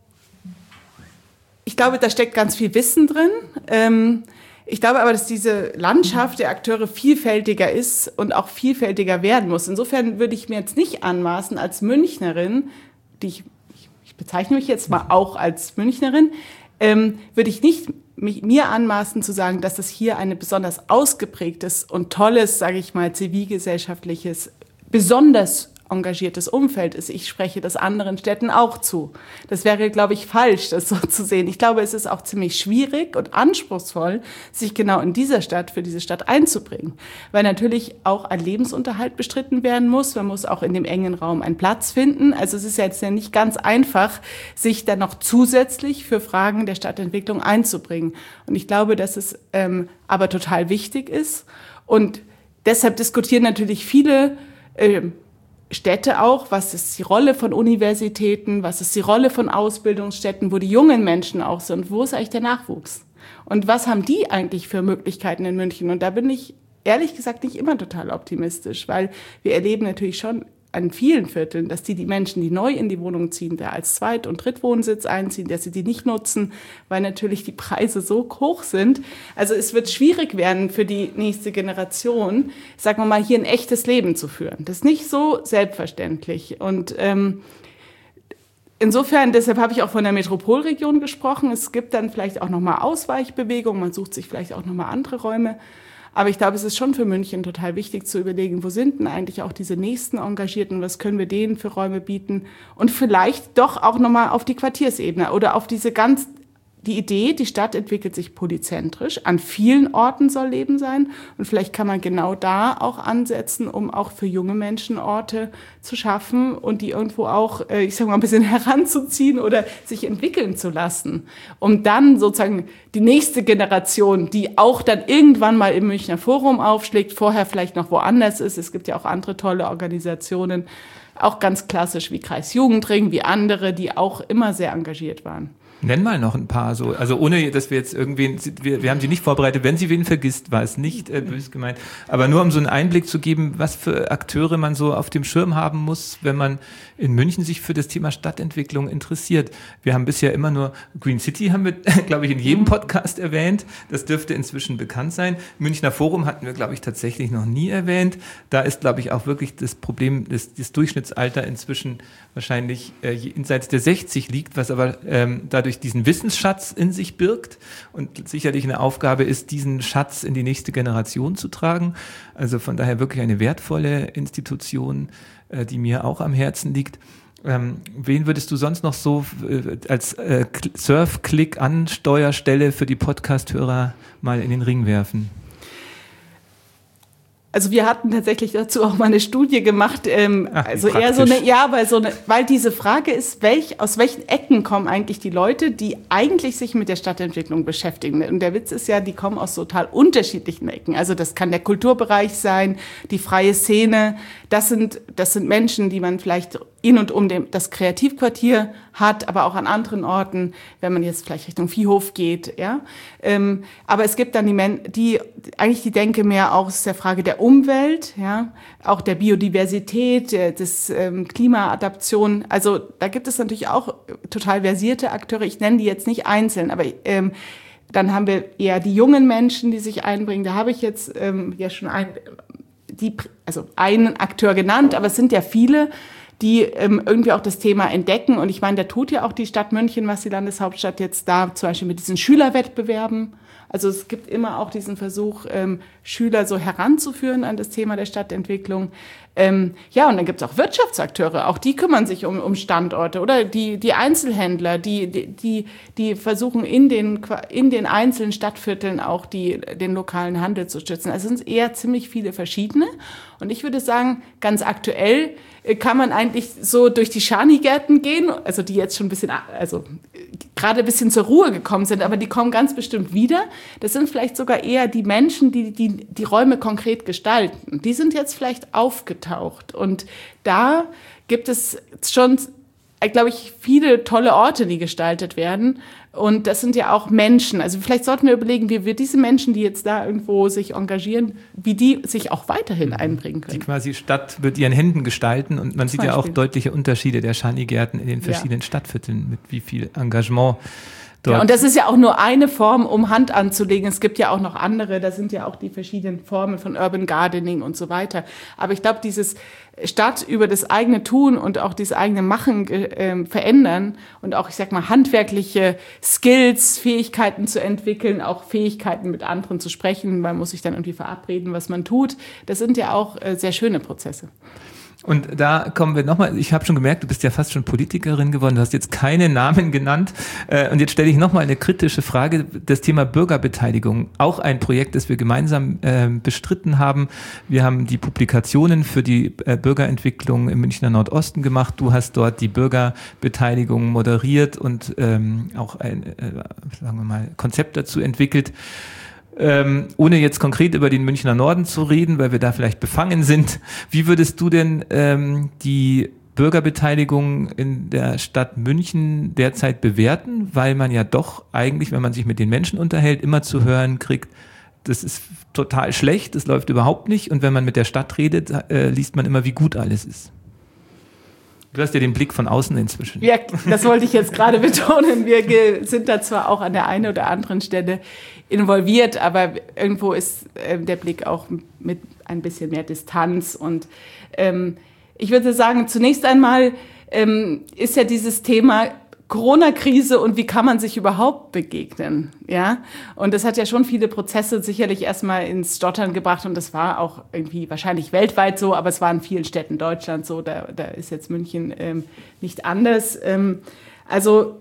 ich glaube, da steckt ganz viel Wissen drin. Ähm, ich glaube aber, dass diese Landschaft der Akteure vielfältiger ist und auch vielfältiger werden muss. Insofern würde ich mir jetzt nicht anmaßen, als Münchnerin, die ich, ich bezeichne mich jetzt mal auch als Münchnerin, ähm, würde ich nicht mich, mir anmaßen zu sagen, dass das hier ein besonders ausgeprägtes und tolles, sage ich mal, zivilgesellschaftliches, besonders engagiertes Umfeld ist. Ich spreche das anderen Städten auch zu. Das wäre, glaube ich, falsch, das so zu sehen. Ich glaube, es ist auch ziemlich schwierig und anspruchsvoll, sich genau in dieser Stadt, für diese Stadt einzubringen. Weil natürlich auch ein Lebensunterhalt bestritten werden muss. Man muss auch in dem engen Raum einen Platz finden. Also es ist ja jetzt ja nicht ganz einfach, sich dann noch zusätzlich für Fragen der Stadtentwicklung einzubringen. Und ich glaube, dass es ähm, aber total wichtig ist. Und deshalb diskutieren natürlich viele ähm, Städte auch, was ist die Rolle von Universitäten, was ist die Rolle von Ausbildungsstätten, wo die jungen Menschen auch sind, wo ist eigentlich der Nachwuchs? Und was haben die eigentlich für Möglichkeiten in München? Und da bin ich ehrlich gesagt nicht immer total optimistisch, weil wir erleben natürlich schon an vielen Vierteln, dass die, die Menschen, die neu in die Wohnung ziehen, da als Zweit- und Drittwohnsitz einziehen, dass sie die nicht nutzen, weil natürlich die Preise so hoch sind. Also es wird schwierig werden für die nächste Generation, sagen wir mal, hier ein echtes Leben zu führen. Das ist nicht so selbstverständlich. Und ähm, insofern, deshalb habe ich auch von der Metropolregion gesprochen. Es gibt dann vielleicht auch nochmal Ausweichbewegungen, man sucht sich vielleicht auch nochmal andere Räume. Aber ich glaube, es ist schon für München total wichtig zu überlegen, wo sind denn eigentlich auch diese nächsten Engagierten, was können wir denen für Räume bieten und vielleicht doch auch nochmal auf die Quartiersebene oder auf diese ganz, die Idee, die Stadt entwickelt sich polyzentrisch, an vielen Orten soll Leben sein und vielleicht kann man genau da auch ansetzen, um auch für junge Menschen Orte zu schaffen und die irgendwo auch, ich sage mal, ein bisschen heranzuziehen oder sich entwickeln zu lassen, um dann sozusagen die nächste Generation, die auch dann irgendwann mal im Münchner Forum aufschlägt, vorher vielleicht noch woanders ist, es gibt ja auch andere tolle Organisationen, auch ganz klassisch wie Kreisjugendring, wie andere, die auch immer sehr engagiert waren. Nenn mal noch ein paar so, also ohne, dass wir jetzt irgendwen, wir, wir haben sie nicht vorbereitet, wenn sie wen vergisst, war es nicht äh, böse gemeint, aber nur um so einen Einblick zu geben, was für Akteure man so auf dem Schirm haben muss, wenn man in München sich für das Thema Stadtentwicklung interessiert. Wir haben bisher immer nur Green City, haben wir, glaube ich, in jedem Podcast erwähnt, das dürfte inzwischen bekannt sein. Münchner Forum hatten wir, glaube ich, tatsächlich noch nie erwähnt. Da ist, glaube ich, auch wirklich das Problem, dass das Durchschnittsalter inzwischen wahrscheinlich äh, jenseits der sechzig liegt, was aber ähm, dadurch diesen Wissensschatz in sich birgt und sicherlich eine Aufgabe ist, diesen Schatz in die nächste Generation zu tragen. Also von daher wirklich eine wertvolle Institution, äh, die mir auch am Herzen liegt. Ähm, wen würdest du sonst noch so äh, als äh, Surf-Click-Ansteuerstelle für die Podcast-Hörer mal in den Ring werfen? Also wir hatten tatsächlich dazu auch mal eine Studie gemacht, ähm, Ach, also eher so eine, ja, weil so eine, weil diese Frage ist, welch, aus welchen Ecken kommen eigentlich die Leute, die eigentlich sich mit der Stadtentwicklung beschäftigen? Und der Witz ist ja, die kommen aus total unterschiedlichen Ecken. Also das kann der Kulturbereich sein, die freie Szene. Das sind, das sind Menschen, die man vielleicht in und um dem, das Kreativquartier hat, aber auch an anderen Orten, wenn man jetzt vielleicht Richtung Viehhof geht, ja. Ähm, aber es gibt dann die Men- die, eigentlich die Denke mehr auch aus der Frage der Umwelt, ja, auch der Biodiversität, der, des ähm, Klimaadaption. Also da gibt es natürlich auch total versierte Akteure. Ich nenne die jetzt nicht einzeln, aber ähm, dann haben wir eher die jungen Menschen, die sich einbringen. Da habe ich jetzt ähm, ja schon ein, die, also einen Akteur genannt, aber es sind ja viele, die ähm, irgendwie auch das Thema entdecken. Und ich meine, da tut ja auch die Stadt München, was die Landeshauptstadt jetzt da zum Beispiel mit diesen Schülerwettbewerben Also es gibt immer auch diesen Versuch, ähm, Schüler so heranzuführen an das Thema der Stadtentwicklung. Ähm, ja, und dann gibt es auch Wirtschaftsakteure, auch die kümmern sich um, um Standorte oder die, die Einzelhändler, die, die, die versuchen in den, in den einzelnen Stadtvierteln auch die, den lokalen Handel zu stützen. Also es sind eher ziemlich viele verschiedene. Und ich würde sagen, ganz aktuell kann man eigentlich so durch die Schanigärten gehen, also die jetzt schon ein bisschen, also gerade ein bisschen zur Ruhe gekommen sind, aber die kommen ganz bestimmt wieder. Das sind vielleicht sogar eher die Menschen, die die, die Räume konkret gestalten. Die sind jetzt vielleicht aufgetaucht. Und da gibt es schon, glaube ich, viele tolle Orte, die gestaltet werden. Und das sind ja auch Menschen. Also vielleicht sollten wir überlegen, wie wir diese Menschen, die jetzt da irgendwo sich engagieren, wie die sich auch weiterhin einbringen können. Die quasi Stadt mit ihren Händen gestalten. Und man sieht ja auch deutliche Unterschiede der Schanigärten in den verschiedenen ja. Stadtvierteln, mit wie viel Engagement dort. Ja, und das ist ja auch nur eine Form, um Hand anzulegen. Es gibt ja auch noch andere, da sind ja auch die verschiedenen Formen von Urban Gardening und so weiter. Aber ich glaube, dieses Stadt über das eigene Tun und auch das eigene Machen äh, verändern und auch, ich sag mal, handwerkliche Skills, Fähigkeiten zu entwickeln, auch Fähigkeiten mit anderen zu sprechen. Man muss sich dann irgendwie verabreden, was man tut. Das sind ja auch äh, sehr schöne Prozesse. Und da kommen wir nochmal, ich habe schon gemerkt, du bist ja fast schon Politikerin geworden, du hast jetzt keine Namen genannt. Und jetzt stelle ich nochmal eine kritische Frage, das Thema Bürgerbeteiligung, auch ein Projekt, das wir gemeinsam äh, bestritten haben. Wir haben die Publikationen für die äh, Bürgerentwicklung im Münchner Nordosten gemacht. Du hast dort die Bürgerbeteiligung moderiert und ähm, auch ein, äh, sagen wir mal, Konzept dazu entwickelt. Ähm, ohne jetzt konkret über den Münchner Norden zu reden, weil wir da vielleicht befangen sind. Wie würdest du denn ähm, die Bürgerbeteiligung in der Stadt München derzeit bewerten? Weil man ja doch eigentlich, wenn man sich mit den Menschen unterhält, immer zu hören kriegt, das ist total schlecht, das läuft überhaupt nicht. Und wenn man mit der Stadt redet, äh, liest man immer, wie gut alles ist. Du hast ja den Blick von außen inzwischen. Ja, das wollte ich jetzt gerade betonen. Wir sind da zwar auch an der einen oder anderen Stelle involviert, aber irgendwo ist äh, der Blick auch mit ein bisschen mehr Distanz. Und ähm, ich würde sagen, zunächst einmal ähm, ist ja dieses Thema Corona-Krise und wie kann man sich überhaupt begegnen, ja? Und das hat ja schon viele Prozesse sicherlich erstmal ins Stottern gebracht und das war auch irgendwie wahrscheinlich weltweit so, aber es war in vielen Städten Deutschlands so, da, da ist jetzt München ähm, nicht anders. Ähm, also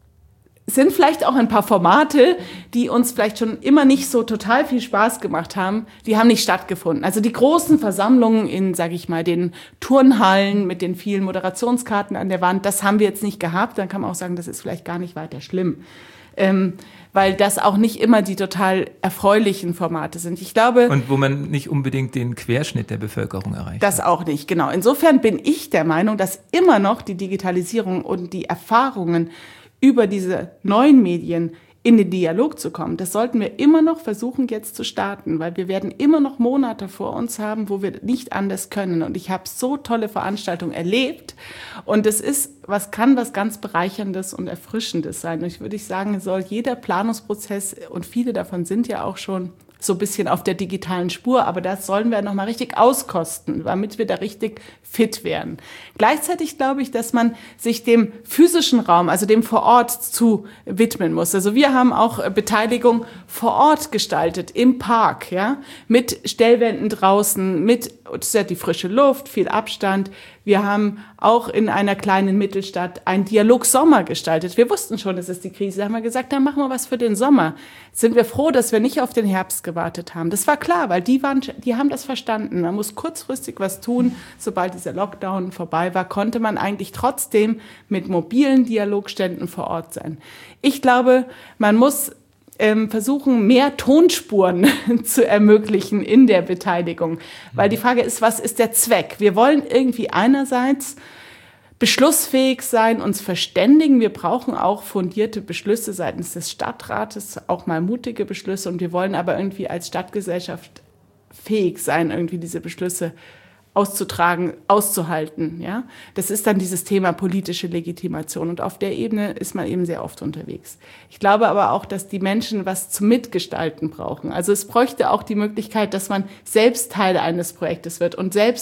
sind vielleicht auch ein paar Formate, die uns vielleicht schon immer nicht so total viel Spaß gemacht haben, die haben nicht stattgefunden. Also die großen Versammlungen in, sage ich mal, den Turnhallen mit den vielen Moderationskarten an der Wand, das haben wir jetzt nicht gehabt. Dann kann man auch sagen, das ist vielleicht gar nicht weiter schlimm. Ähm, weil das auch nicht immer die total erfreulichen Formate sind. Ich glaube, und wo man nicht unbedingt den Querschnitt der Bevölkerung erreicht. Das auch nicht, genau. Insofern bin ich der Meinung, dass immer noch die Digitalisierung und die Erfahrungen über diese neuen Medien in den Dialog zu kommen. Das sollten wir immer noch versuchen jetzt zu starten, weil wir werden immer noch Monate vor uns haben, wo wir nicht anders können. Und ich habe so tolle Veranstaltungen erlebt und es ist, was kann was ganz Bereicherndes und Erfrischendes sein. Und ich würde sagen, soll jeder Planungsprozess, und viele davon sind ja auch schon so ein bisschen auf der digitalen Spur, aber das sollen wir nochmal richtig auskosten, damit wir da richtig fit werden. Gleichzeitig glaube ich, dass man sich dem physischen Raum, also dem vor Ort zu widmen muss. Also wir haben auch Beteiligung vor Ort gestaltet, im Park, ja, mit Stellwänden draußen, mit die frische Luft, viel Abstand. Wir haben auch in einer kleinen Mittelstadt einen Dialog-Sommer gestaltet. Wir wussten schon, es ist die Krise. Da haben wir gesagt, dann machen wir was für den Sommer. Sind wir froh, dass wir nicht auf den Herbst gewartet haben. Das war klar, weil die waren, die haben das verstanden. Man muss kurzfristig was tun. Sobald dieser Lockdown vorbei war, konnte man eigentlich trotzdem mit mobilen Dialogständen vor Ort sein. Ich glaube, man muss versuchen, mehr Tonspuren zu ermöglichen in der Beteiligung. Weil die Frage ist, was ist der Zweck? Wir wollen irgendwie einerseits beschlussfähig sein, uns verständigen. Wir brauchen auch fundierte Beschlüsse seitens des Stadtrates, auch mal mutige Beschlüsse. Und wir wollen aber irgendwie als Stadtgesellschaft fähig sein, irgendwie diese Beschlüsse auszutragen, auszuhalten. Ja? Das ist dann dieses Thema politische Legitimation. Und auf der Ebene ist man eben sehr oft unterwegs. Ich glaube aber auch, dass die Menschen was zum Mitgestalten brauchen. Also es bräuchte auch die Möglichkeit, dass man selbst Teil eines Projektes wird und selbst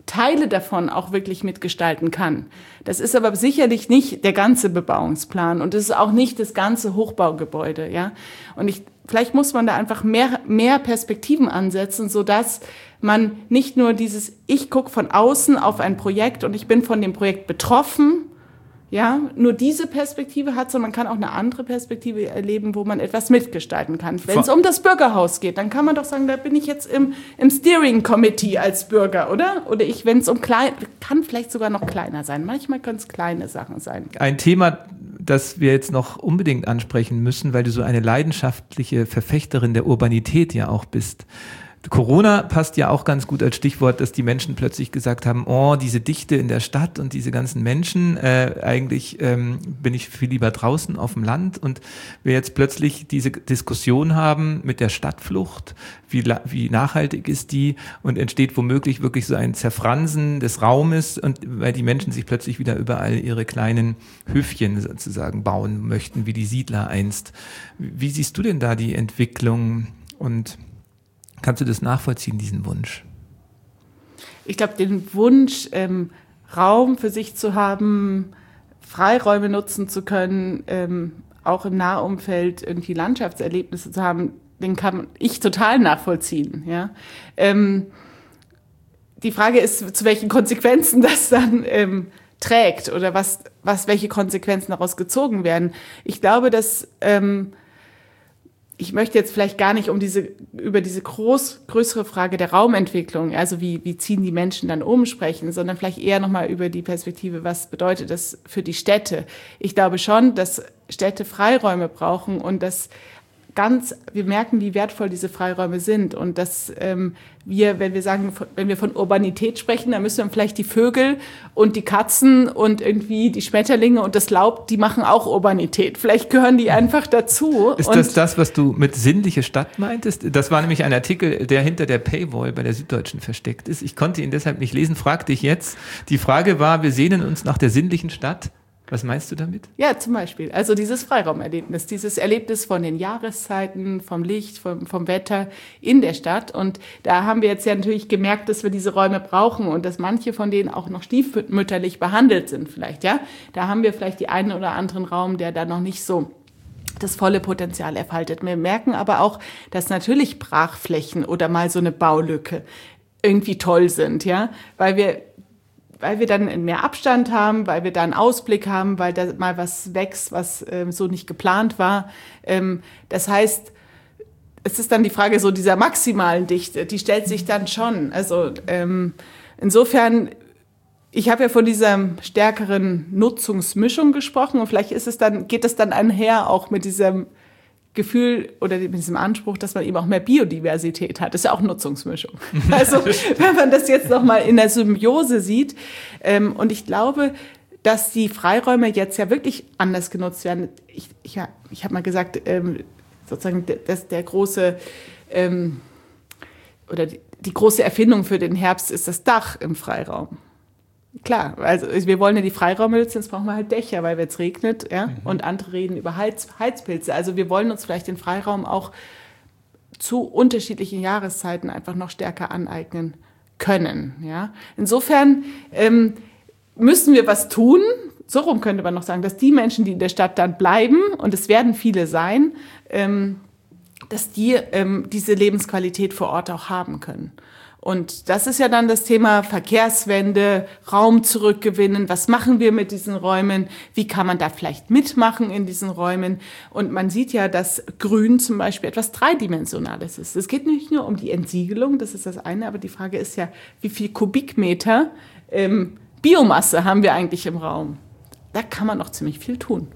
Teile davon auch wirklich mitgestalten kann. Das ist aber sicherlich nicht der ganze Bebauungsplan und es ist auch nicht das ganze Hochbaugebäude, ja. Und ich, vielleicht muss man da einfach mehr, mehr Perspektiven ansetzen, sodass man nicht nur dieses, ich gucke von außen auf ein Projekt und ich bin von dem Projekt betroffen, ja, nur diese Perspektive hat, sondern man kann auch eine andere Perspektive erleben, wo man etwas mitgestalten kann. Wenn es um das Bürgerhaus geht, dann kann man doch sagen, da bin ich jetzt im, im Steering Committee als Bürger, oder? Oder ich, wenn es um klein, kann vielleicht sogar noch kleiner sein. Manchmal können es kleine Sachen sein. Ein Thema, das wir jetzt noch unbedingt ansprechen müssen, weil du so eine leidenschaftliche Verfechterin der Urbanität ja auch bist. Corona passt ja auch ganz gut als Stichwort, dass die Menschen plötzlich gesagt haben, oh, diese Dichte in der Stadt und diese ganzen Menschen, äh, eigentlich ähm, bin ich viel lieber draußen auf dem Land, und wir jetzt plötzlich diese Diskussion haben mit der Stadtflucht, wie, wie nachhaltig ist die, und entsteht womöglich wirklich so ein Zerfransen des Raumes, und weil die Menschen sich plötzlich wieder überall ihre kleinen Höfchen sozusagen bauen möchten, wie die Siedler einst. Wie siehst du denn da die Entwicklung, und kannst du das nachvollziehen, diesen Wunsch? Ich glaube, den Wunsch, ähm, Raum für sich zu haben, Freiräume nutzen zu können, ähm, auch im Nahumfeld irgendwie Landschaftserlebnisse zu haben, den kann ich total nachvollziehen. Ja? Ähm, die Frage ist, zu welchen Konsequenzen das dann ähm, trägt oder was, was, welche Konsequenzen daraus gezogen werden. Ich glaube, dass ähm, ich möchte jetzt vielleicht gar nicht um diese, über diese groß, größere Frage der Raumentwicklung, also wie, wie ziehen die Menschen dann um, sprechen, sondern vielleicht eher nochmal über die Perspektive, was bedeutet das für die Städte. Ich glaube schon, dass Städte Freiräume brauchen und dass ganz, wir merken, wie wertvoll diese Freiräume sind, und dass ähm, wir, wenn wir sagen, wenn wir von Urbanität sprechen, dann müssen wir vielleicht die Vögel und die Katzen und irgendwie die Schmetterlinge und das Laub, die machen auch Urbanität. Vielleicht gehören die einfach dazu. Ist das das, was du mit sinnliche Stadt meintest? Das war nämlich ein Artikel, der hinter der Paywall bei der Süddeutschen versteckt ist. Ich konnte ihn deshalb nicht lesen, frag dich jetzt. Die Frage war, wir sehnen uns nach der sinnlichen Stadt. Was meinst du damit? Ja, zum Beispiel. Also dieses Freiraumerlebnis, dieses Erlebnis von den Jahreszeiten, vom Licht, vom, vom Wetter in der Stadt. Und da haben wir jetzt ja natürlich gemerkt, dass wir diese Räume brauchen und dass manche von denen auch noch stiefmütterlich behandelt sind vielleicht. Ja, da haben wir vielleicht die einen oder anderen Raum, der da noch nicht so das volle Potenzial entfaltet. Wir merken aber auch, dass natürlich Brachflächen oder mal so eine Baulücke irgendwie toll sind, ja, weil wir weil wir dann mehr Abstand haben, weil wir da einen Ausblick haben, weil da mal was wächst, was ähm, so nicht geplant war. Ähm, das heißt, es ist dann die Frage so dieser maximalen Dichte, die stellt sich dann schon. Also ähm, insofern, ich habe ja von dieser stärkeren Nutzungsmischung gesprochen, und vielleicht ist es dann, geht es dann einher auch mit diesem Gefühl oder mit diesem Anspruch, dass man eben auch mehr Biodiversität hat. Das ist ja auch Nutzungsmischung. Also wenn man das jetzt nochmal in der Symbiose sieht. Ähm, und ich glaube, dass die Freiräume jetzt ja wirklich anders genutzt werden. Ich, ich, ja, ich habe mal gesagt, ähm, sozusagen, dass der große ähm, oder die, die große Erfindung für den Herbst ist das Dach im Freiraum. Klar, also wir wollen ja die Freiräume nutzen, jetzt brauchen wir halt Dächer, weil wenn es regnet, ja, mhm. und andere reden über Heiz, Heizpilze. Also wir wollen uns vielleicht den Freiraum auch zu unterschiedlichen Jahreszeiten einfach noch stärker aneignen können. Ja. Insofern ähm, müssen wir was tun, so rum könnte man noch sagen, dass die Menschen, die in der Stadt dann bleiben, und es werden viele sein, ähm, dass die ähm, diese Lebensqualität vor Ort auch haben können. Und das ist ja dann das Thema Verkehrswende, Raum zurückgewinnen. Was machen wir mit diesen Räumen? Wie kann man da vielleicht mitmachen in diesen Räumen? Und man sieht ja, dass Grün zum Beispiel etwas Dreidimensionales ist. Es geht nicht nur um die Entsiegelung, das ist das eine, aber die Frage ist ja, wie viel Kubikmeter ähm, Biomasse haben wir eigentlich im Raum? Da kann man noch ziemlich viel tun.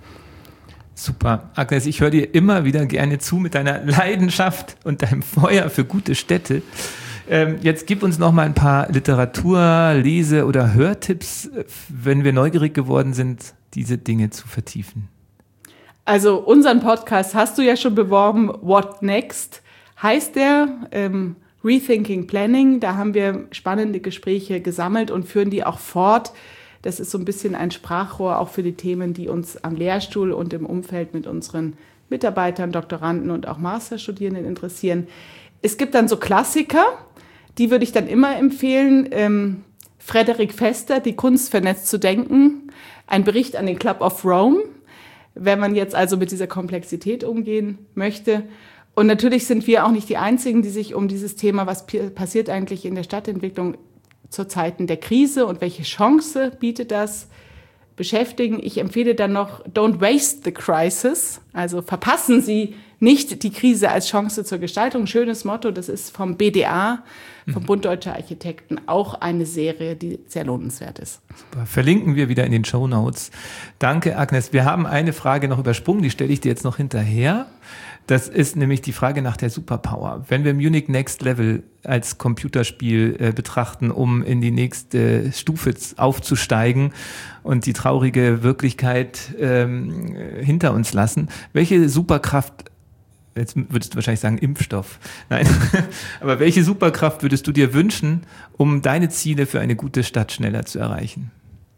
Super. Agnes, ich höre dir immer wieder gerne zu mit deiner Leidenschaft und deinem Feuer für gute Städte. Jetzt gib uns noch mal ein paar Literatur-, Lese- oder Hörtipps, wenn wir neugierig geworden sind, diese Dinge zu vertiefen. Also unseren Podcast hast du ja schon beworben, What Next heißt der, ähm, Rethinking Planning. Da haben wir spannende Gespräche gesammelt und führen die auch fort. Das ist so ein bisschen ein Sprachrohr auch für die Themen, die uns am Lehrstuhl und im Umfeld mit unseren Mitarbeitern, Doktoranden und auch Masterstudierenden interessieren. Es gibt dann so Klassiker, die würde ich dann immer empfehlen. Ähm, Frederik Vester, Die Kunst vernetzt zu denken, ein Bericht an den Club of Rome, wenn man jetzt also mit dieser Komplexität umgehen möchte. Und natürlich sind wir auch nicht die Einzigen, die sich um dieses Thema, was passiert eigentlich in der Stadtentwicklung zu Zeiten der Krise und welche Chance bietet das, beschäftigen. Ich empfehle dann noch Don't Waste the Crisis, also verpassen Sie nicht die Krise als Chance zur Gestaltung. Schönes Motto, das ist vom B D A, vom Bund Deutscher Architekten, auch eine Serie, die sehr lohnenswert ist. Super. Verlinken wir wieder in den Shownotes. Danke, Agnes. Wir haben eine Frage noch übersprungen, die stelle ich dir jetzt noch hinterher. Das ist nämlich die Frage nach der Superpower. Wenn wir Munich Next Level als Computerspiel äh, betrachten, um in die nächste Stufe aufzusteigen und die traurige Wirklichkeit ähm, hinter uns lassen, welche Superkraft, jetzt würdest du wahrscheinlich sagen Impfstoff, nein, aber welche Superkraft würdest du dir wünschen, um deine Ziele für eine gute Stadt schneller zu erreichen?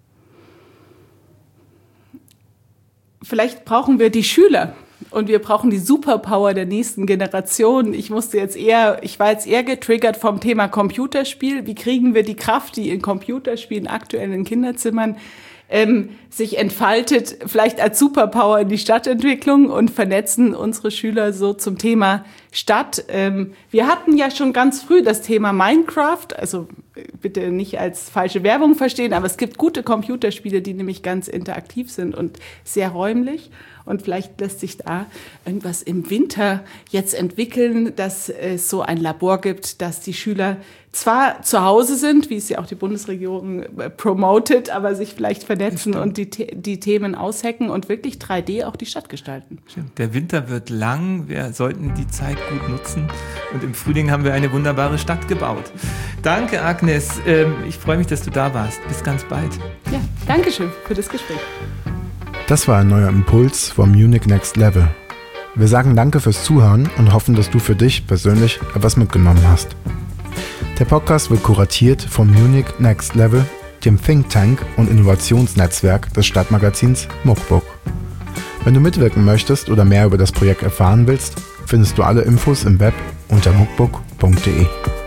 Vielleicht brauchen wir die Schüler. Und wir brauchen die Superpower der nächsten Generation. Ich musste jetzt eher, ich war jetzt eher getriggert vom Thema Computerspiel. Wie kriegen wir die Kraft, die in Computerspielen aktuell in Kinderzimmern ähm, sich entfaltet, vielleicht als Superpower in die Stadtentwicklung und vernetzen unsere Schüler so zum Thema Stadt. Ähm, wir hatten ja schon ganz früh das Thema Minecraft, also bitte nicht als falsche Werbung verstehen, aber es gibt gute Computerspiele, die nämlich ganz interaktiv sind und sehr räumlich. Und vielleicht lässt sich da irgendwas im Winter jetzt entwickeln, dass es so ein Labor gibt, dass die Schüler zwar zu Hause sind, wie es ja auch die Bundesregierung promotet, aber sich vielleicht vernetzen und die, die Themen aushacken und wirklich drei D auch die Stadt gestalten. Der Winter wird lang, wir sollten die Zeit gut nutzen und im Frühling haben wir eine wunderbare Stadt gebaut. Danke, Agnes. Ich freue mich, dass du da warst. Bis ganz bald. Ja, danke schön für das Gespräch. Das war ein neuer Impuls vom Munich Next Level. Wir sagen danke fürs Zuhören und hoffen, dass du für dich persönlich etwas mitgenommen hast. Der Podcast wird kuratiert vom Munich Next Level, dem Think Tank und Innovationsnetzwerk des Stadtmagazins Muckbook. Wenn du mitwirken möchtest oder mehr über das Projekt erfahren willst, findest du alle Infos im Web unter muckbook punkt de.